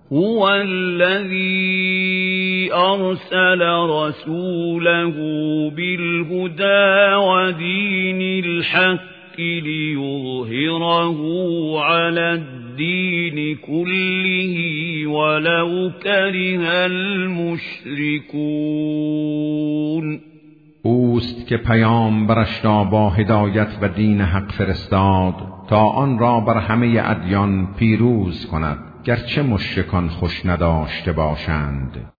هو الذي أرسل رسوله بالهدى ودين الحق ليظهره على الدين كله ولو كره المشركون. اوست که پیامبرش را با هدایت و دین حق فرستاد تا آن را بر همه ادیان پیروز کند، گرچه مشرکان خوش نداشته باشند.